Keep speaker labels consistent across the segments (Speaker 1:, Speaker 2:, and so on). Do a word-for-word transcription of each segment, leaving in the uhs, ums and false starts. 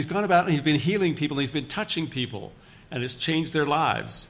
Speaker 1: he's gone about and he's been healing people, and he's been touching people, and it's changed their lives.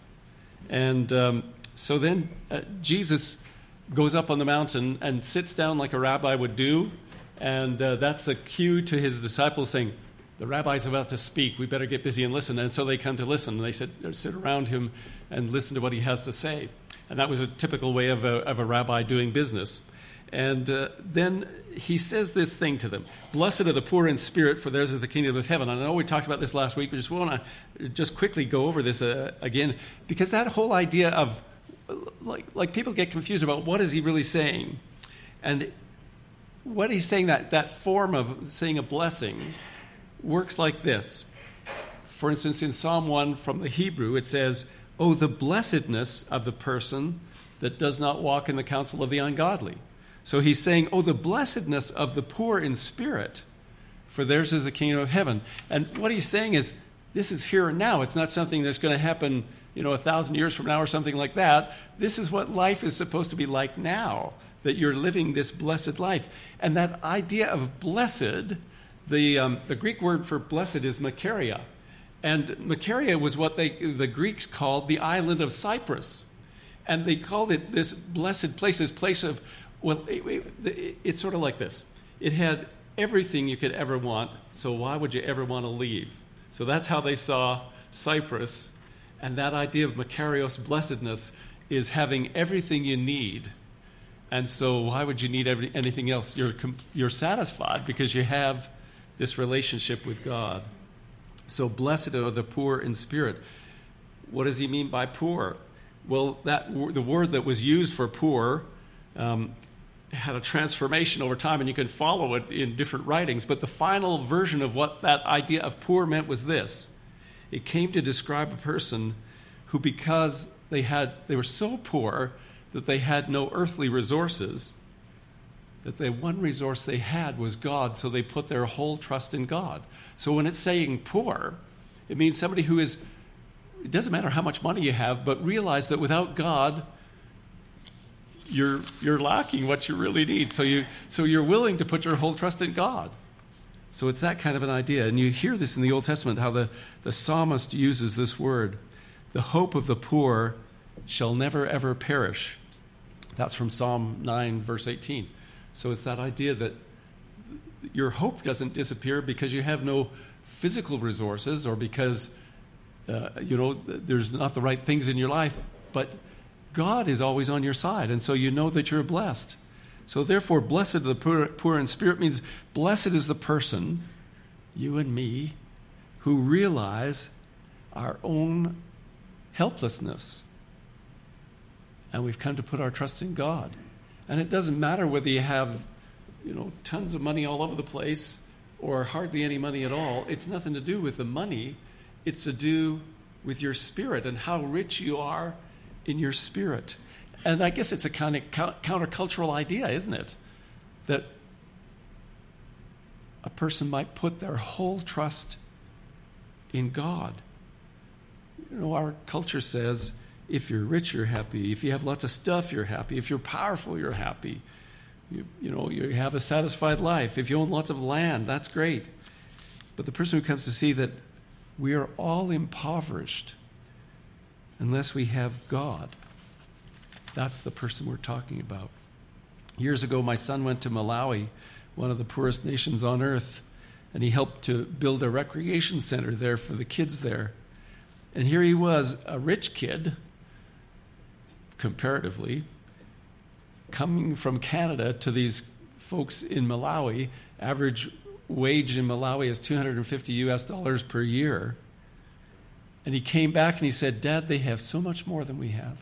Speaker 1: And um, so then uh, Jesus goes up on the mountain and sits down like a rabbi would do, and uh, that's a cue to his disciples saying, the rabbi's about to speak, we better get busy and listen. And so they come to listen, and they sit, sit around him and listen to what he has to say. And that was a typical way of a, of a rabbi doing business. And uh, then he says this thing to them, blessed are the poor in spirit, for theirs is the kingdom of heaven. And I know we talked about this last week, but just want to just quickly go over this uh, again, because that whole idea of, like, like people get confused about what is he really saying. And what he's saying, that, that form of saying a blessing, works like this. For instance, in Psalm one from the Hebrew, it says, oh, the blessedness of the person that does not walk in the counsel of the ungodly. So he's saying, oh, the blessedness of the poor in spirit, for theirs is the kingdom of heaven. And what he's saying is, this is here and now. It's not something that's going to happen, you know, a thousand years from now or something like that. This is what life is supposed to be like now, that you're living this blessed life. And that idea of blessed, the um, the Greek word for blessed is Makaria. And Makaria was what they the Greeks called the island of Cyprus. And they called it this blessed place, this place of, well, it, it, it's sort of like this. It had everything you could ever want, so why would you ever want to leave? So that's how they saw Cyprus. And that idea of Makarios, blessedness, is having everything you need. And so why would you need every, anything else? You're you're satisfied because you have this relationship with God. So blessed are the poor in spirit. What does he mean by poor? Well, that the word that was used for poor um, had a transformation over time, and you can follow it in different writings. But the final version of what that idea of poor meant was this. It came to describe a person who, because they had they were so poor that they had no earthly resources, that the one resource they had was God, so they put their whole trust in God. So when it's saying poor, it means somebody who is, it doesn't matter how much money you have, but realize that without God, you're you're lacking what you really need. So you so you're willing to put your whole trust in God. So it's that kind of an idea. And you hear this in the Old Testament, how the, the psalmist uses this word. The hope of the poor shall never, ever perish. That's from Psalm nine, verse eighteen. So it's that idea that your hope doesn't disappear because you have no physical resources or because, uh, you know, there's not the right things in your life, but God is always on your side, and so you know that you're blessed. So therefore, blessed are the poor, poor in spirit means blessed is the person, you and me, who realize our own helplessness. And we've come to put our trust in God. And it doesn't matter whether you have, you know, tons of money all over the place or hardly any money at all. It's nothing to do with the money. It's to do with your spirit and how rich you are in your spirit. And I guess it's a kind of countercultural idea, isn't it? That a person might put their whole trust in God. You know, our culture says, if you're rich, you're happy. If you have lots of stuff, you're happy. If you're powerful, you're happy. You, you know, you have a satisfied life. If you own lots of land, that's great. But the person who comes to see that we are all impoverished unless we have God, that's the person we're talking about. Years ago, my son went to Malawi, one of the poorest nations on earth, and he helped to build a recreation center there for the kids there. And here he was, a rich kid, comparatively, coming from Canada to these folks in Malawi. Average wage in Malawi is two hundred fifty U S dollars per year. And he came back and he said, Dad, they have so much more than we have.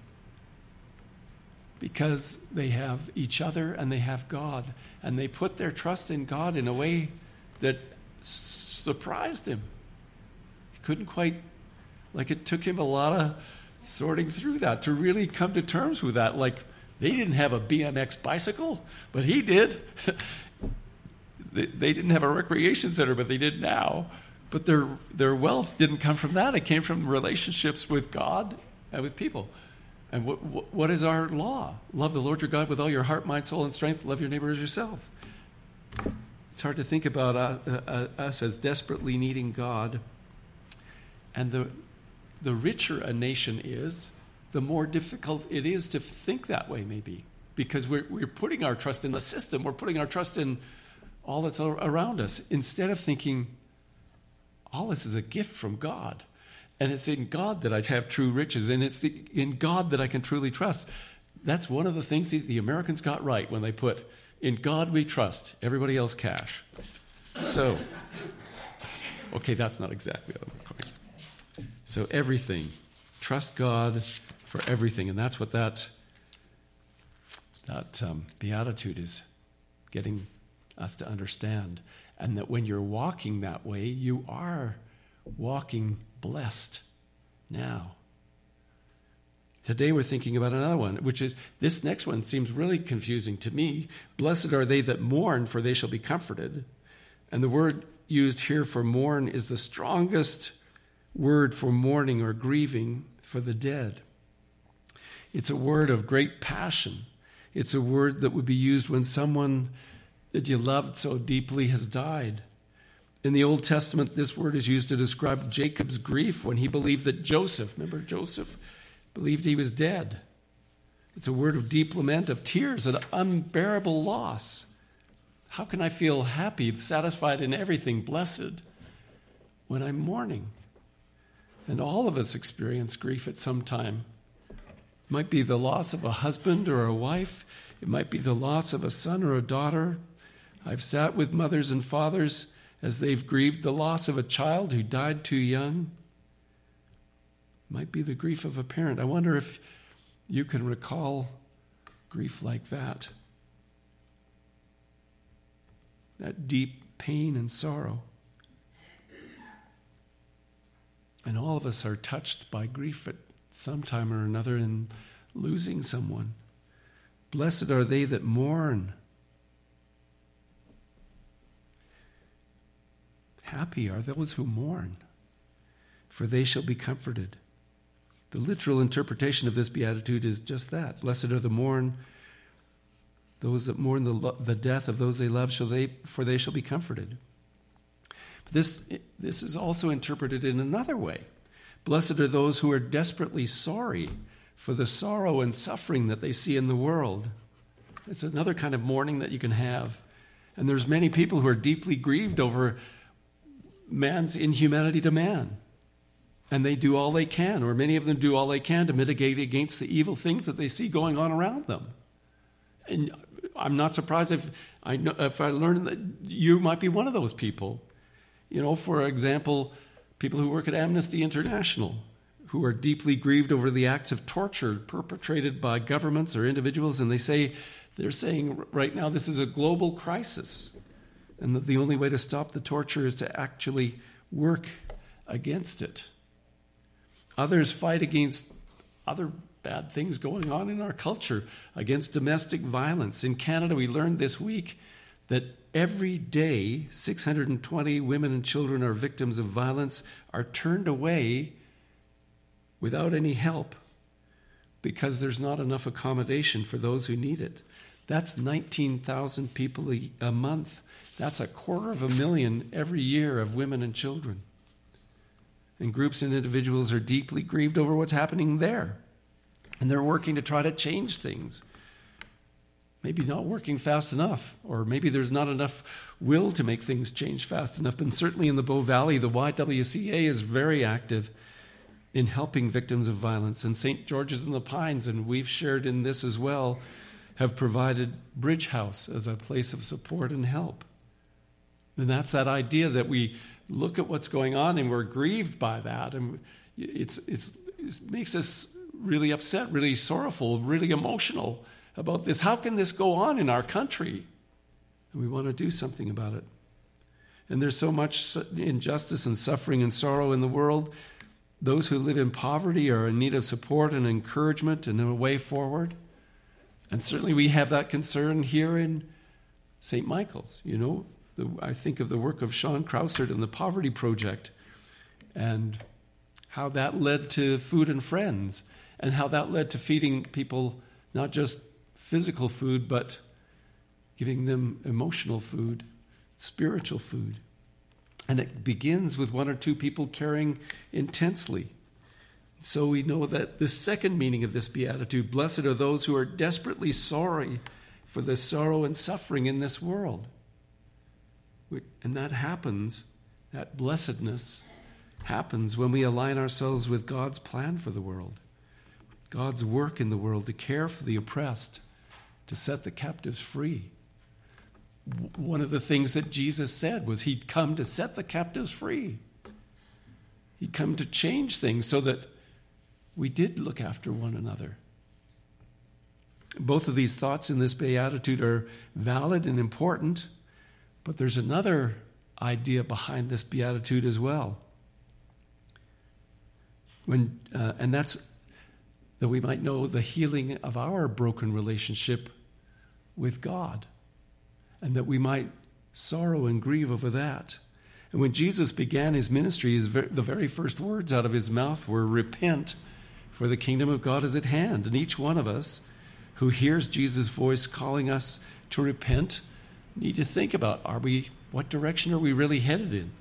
Speaker 1: Because they have each other and they have God. And they put their trust in God in a way that surprised him. He couldn't quite, like it took him a lot of sorting through that to really come to terms with that. Like, they didn't have a B M X bicycle, but he did. they, they didn't have a recreation center, but they did now. But their their wealth didn't come from that. It came from relationships with God and with people. And what, what, what is our law? Love the Lord your God with all your heart, mind, soul, and strength. Love your neighbor as yourself. It's hard to think about uh, uh, us as desperately needing God. And the the richer a nation is, the more difficult it is to think that way, maybe. Because we're, we're putting our trust in the system. We're putting our trust in all that's around us. Instead of thinking, all this is a gift from God. And it's in God that I have true riches. And it's in God that I can truly trust. That's one of the things that the Americans got right when they put, in God we trust, everybody else cash. So, okay, that's not exactly what I'm going. So everything, trust God for everything. And that's what that, that um, beatitude is getting us to understand. And that when you're walking that way, you are walking blessed now. Today we're thinking about another one, which is, this next one seems really confusing to me. Blessed are they that mourn, for they shall be comforted. And the word used here for mourn is the strongest word for mourning or grieving for the dead. It's a word of great passion. It's a word that would be used when someone that you loved so deeply has died. In the Old Testament, this word is used to describe Jacob's grief when he believed that Joseph, remember Joseph, believed he was dead. It's a word of deep lament, of tears, an unbearable loss. How can I feel happy, satisfied in everything, blessed, when I'm mourning? And all of us experience grief at some time. It might be the loss of a husband or a wife. It might be the loss of a son or a daughter. I've sat with mothers and fathers as they've grieved the loss of a child who died too young. It might be the grief of a parent. I wonder if you can recall grief like that. That deep pain and sorrow. And all of us are touched by grief at some time or another in losing someone. Blessed are they that mourn. Happy are those who mourn, for they shall be comforted. The literal interpretation of this beatitude is just that. Blessed are the mourn, those that mourn the, lo- the death of those they love, shall they, for they shall be comforted. But this, this is also interpreted in another way. Blessed are those who are desperately sorry for the sorrow and suffering that they see in the world. It's another kind of mourning that you can have. And there's many people who are deeply grieved over man's inhumanity to man. And they do all they can, or many of them do all they can to mitigate against the evil things that they see going on around them. And I'm not surprised if I know, if I learn that you might be one of those people. You know, for example, people who work at Amnesty International, who are deeply grieved over the acts of torture perpetrated by governments or individuals, and they say, they're saying right now this is a global crisis, and that the only way to stop the torture is to actually work against it. Others fight against other bad things going on in our culture, against domestic violence. In Canada, we learned this week that every day, six hundred twenty women and children are victims of violence, are turned away without any help because there's not enough accommodation for those who need it. That's nineteen thousand people a, a month. That's a quarter of a million every year of women and children. And groups and individuals are deeply grieved over what's happening there. And they're working to try to change things. Maybe not working fast enough, or maybe there's not enough will to make things change fast enough. But certainly in the Bow Valley, the Y W C A is very active in helping victims of violence. And Saint George's in the Pines, and we've shared in this as well, have provided Bridge House as a place of support and help. And that's that idea that we look at what's going on and we're grieved by that. And it's, it's, it makes us really upset, really sorrowful, really emotional about this. How can this go on in our country? And we want to do something about it. And there's so much injustice and suffering and sorrow in the world. Those who live in poverty are in need of support and encouragement and a way forward. And certainly we have that concern here in Saint Michael's. You know, the, I think of the work of Sean Krausert and the Poverty Project, and how that led to Food and Friends, and how that led to feeding people not just physical food, but giving them emotional food spiritual food. And it begins with one or two people caring intensely. So we know that the second meaning of this beatitude, blessed are those who are desperately sorry for the sorrow and suffering in this world. And that happens, that blessedness happens when we align ourselves with God's plan for the world, God's work in the world to care for the oppressed, to set the captives free. One of the things that Jesus said was he'd come to set the captives free. He'd come to change things so that we did look after one another. Both of these thoughts in this beatitude are valid and important, but there's another idea behind this beatitude as well. When, uh, and that's that we might know the healing of our broken relationship with God, and that we might sorrow and grieve over that. And when Jesus began his ministry, his ver- the very first words out of his mouth were, repent, for the kingdom of God is at hand. And each one of us who hears Jesus' voice calling us to repent need to think about, are we, what direction are we really headed in?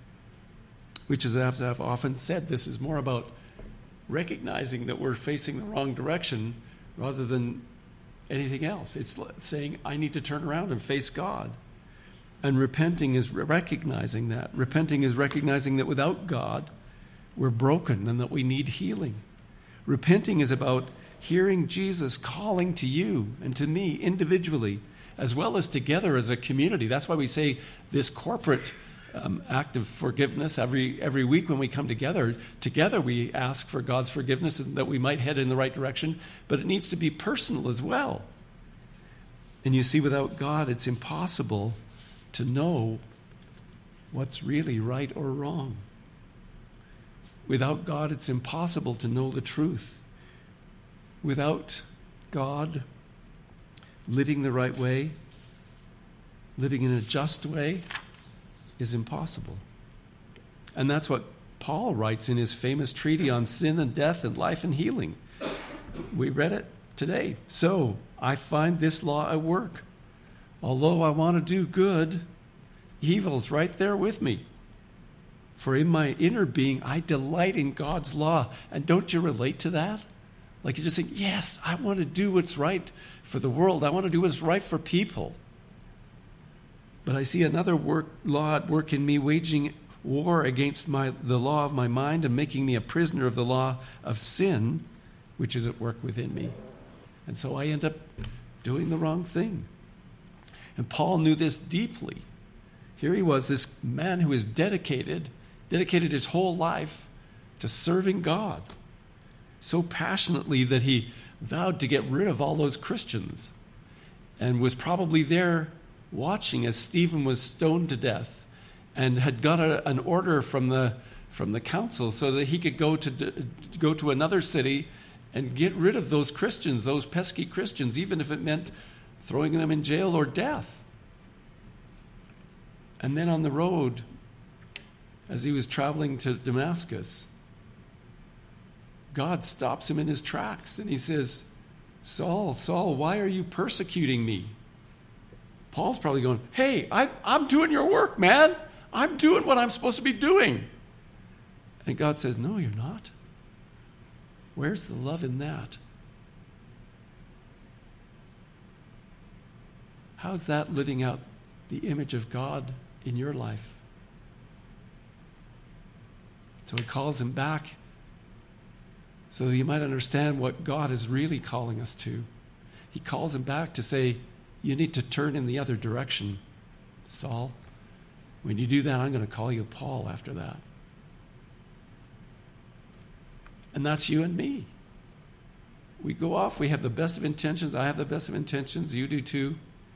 Speaker 1: Which is, as I've often said, this is more about recognizing that we're facing the wrong direction rather than anything else. It's saying, I need to turn around and face God. And repenting is recognizing that. Repenting is recognizing that without God, we're broken and that we need healing. Repenting is about hearing Jesus calling to you and to me individually, as well as together as a community. That's why we say this corporate um, act of forgiveness every every week when we come together. Together we ask for God's forgiveness and that we might head in the right direction, but it needs to be personal as well. And you see, without God, it's impossible to know what's really right or wrong. Without God, it's impossible to know the truth. Without God, living the right way, living in a just way, is impossible. And that's what Paul writes in his famous treatise on sin and death and life and healing. We read it today. So, I find this law at work. Although I want to do good, evil's right there with me. For in my inner being, I delight in God's law. And don't you relate to that? Like you just think, yes, I want to do what's right for the world. I want to do what's right for people. But I see another work, law at work in me, waging war against my, the law of my mind and making me a prisoner of the law of sin, which is at work within me. And so I end up doing the wrong thing. And Paul knew this deeply. Here he was, this man who is dedicated, dedicated his whole life to serving God so passionately that he vowed to get rid of all those Christians and was probably there watching as Stephen was stoned to death and had got a, an order from the from the council so that he could go to go to another city and get rid of those Christians, those pesky Christians, even if it meant throwing them in jail or death. And then on the road, as he was traveling to Damascus, God stops him in his tracks and he says, Saul, Saul, why are you persecuting me? Paul's probably going, hey, I, I'm doing your work, man. I'm doing what I'm supposed to be doing. And God says, no, you're not. Where's the love in that? How's that living out the image of God in your life? So he calls him back so that you might understand what God is really calling us to. He calls him back to say, you need to turn in the other direction, Saul. When you do that, I'm going to call you Paul after that. And that's you and me. We go off, we have the best of intentions. I have the best of intentions. You do too.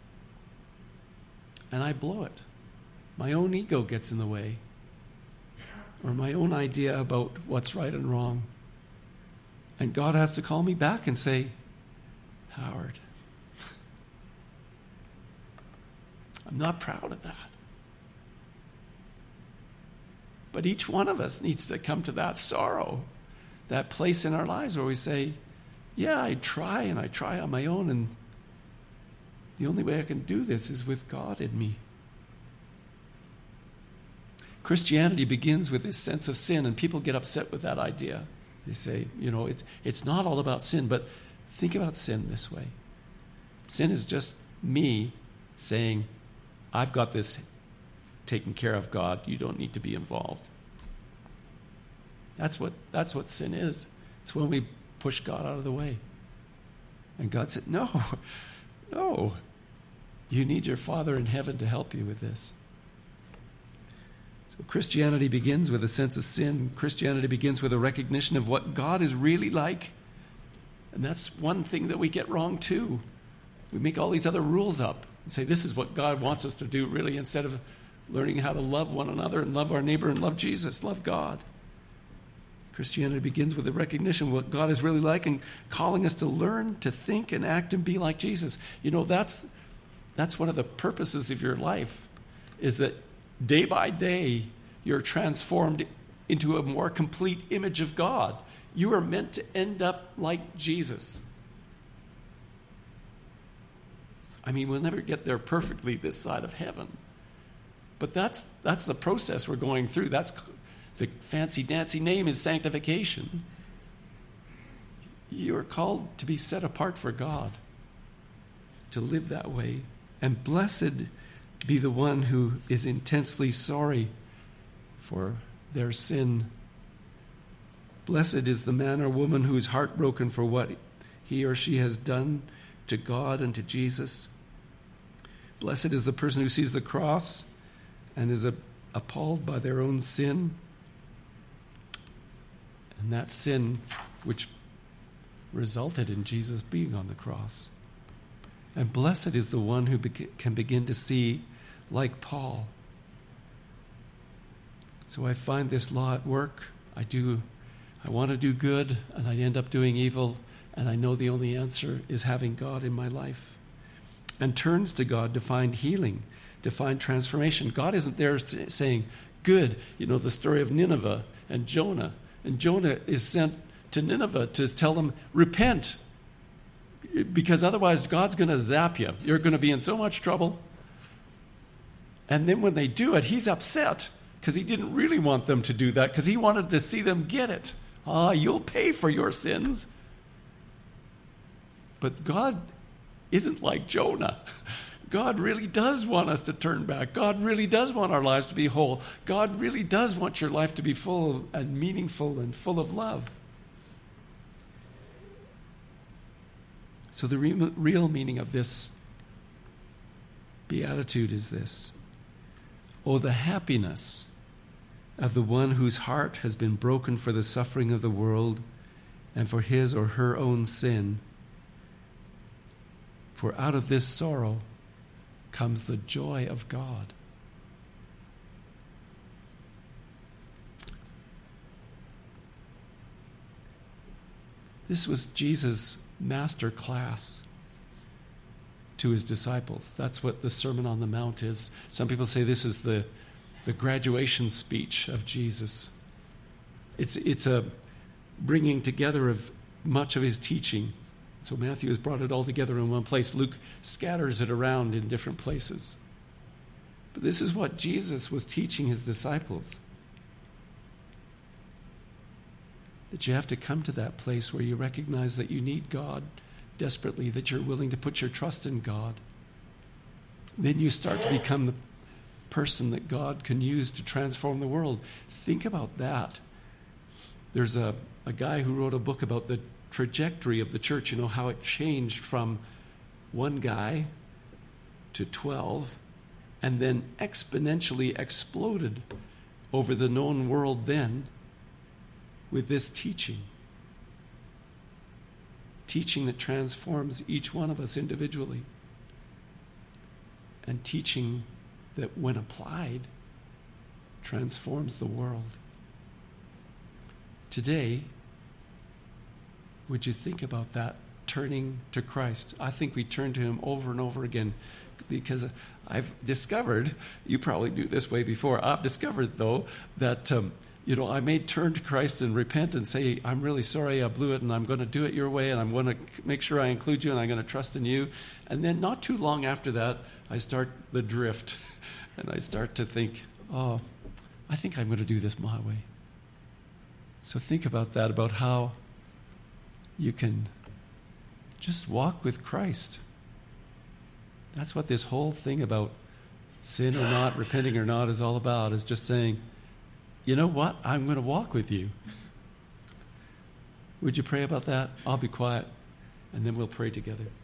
Speaker 1: And I blow it. My own ego gets in the way. Or my own idea about what's right and wrong. And God has to call me back and say, Howard, I'm not proud of that. But each one of us needs to come to that sorrow, that place in our lives where we say, yeah, I try and I try on my own, and the only way I can do this is with God in me. Christianity begins with this sense of sin, and people get upset with that idea. They say, you know, it's, it's not all about sin, but think about sin this way. Sin is just me saying, I've got this taken care of, God. You don't need to be involved. That's what, that's what sin is. It's when we push God out of the way. And God said, no, no. You need your Father in heaven to help you with this. So Christianity begins with a sense of sin. Christianity begins with a recognition of what God is really like. And that's one thing that we get wrong too. We make all these other rules up and say this is what God wants us to do really, instead of learning how to love one another and love our neighbor and love Jesus, love God. Christianity begins with a recognition of what God is really like and calling us to learn to think and act and be like Jesus. You know, that's that's one of the purposes of your life, is that day by day you're transformed into a more complete image of God. You are meant to end up like Jesus. I mean, we'll never get there perfectly this side of heaven. But that's that's the process we're going through. That's the fancy-dancy name is sanctification. You are called to be set apart for God, to live that way. And blessed be the one who is intensely sorry for their sin. Blessed is the man or woman who is heartbroken for what he or she has done to God and to Jesus. Blessed is the person who sees the cross and is a, appalled by their own sin. And that sin which resulted in Jesus being on the cross. And blessed is the one who be- can begin to see like Paul. So I find this law at work. I do, I want to do good, and I end up doing evil, and I know the only answer is having God in my life. And turns to God to find healing, to find transformation. God isn't there saying, good, you know, the story of Nineveh and Jonah. And Jonah is sent to Nineveh to tell them, repent, because otherwise God's going to zap you. You're going to be in so much trouble. And then when they do it, he's upset because he didn't really want them to do that, because he wanted to see them get it. Ah, you'll pay for your sins. But God isn't like Jonah. God really does want us to turn back. God really does want our lives to be whole. God really does want your life to be full and meaningful and full of love. So the re- real meaning of this beatitude is this. Oh, the happiness of the one whose heart has been broken for the suffering of the world and for his or her own sin. For out of this sorrow comes the joy of God. This was Jesus' master class to his disciples. That's what the Sermon on the Mount is. Some people say this is the, the graduation speech of Jesus. It's, it's a bringing together of much of his teaching. So Matthew has brought it all together in one place. Luke scatters it around in different places. But this is what Jesus was teaching his disciples. That you have to come to that place where you recognize that you need God desperately, that you're willing to put your trust in God. Then you start to become the person that God can use to transform the world. Think about that. There's a, a guy who wrote a book about the trajectory of the church, you know, how it changed from one guy to twelve and then exponentially exploded over the known world then with this teaching. Teaching that transforms each one of us individually. And teaching that when applied transforms the world. Today, would you think about that, turning to Christ? I think we turn to him over and over again, because I've discovered, you probably knew this way before, I've discovered, though, that, um, you know, I may turn to Christ and repent and say, I'm really sorry I blew it, and I'm going to do it your way, and I'm going to make sure I include you, and I'm going to trust in you. And then not too long after that, I start the drift, and I start to think, oh, I think I'm going to do this my way. So think about that, about how you can just walk with Christ. That's what this whole thing about sin or not, repenting or not is all about, is just saying, you know what? I'm going to walk with you. Would you pray about that? I'll be quiet, and then we'll pray together.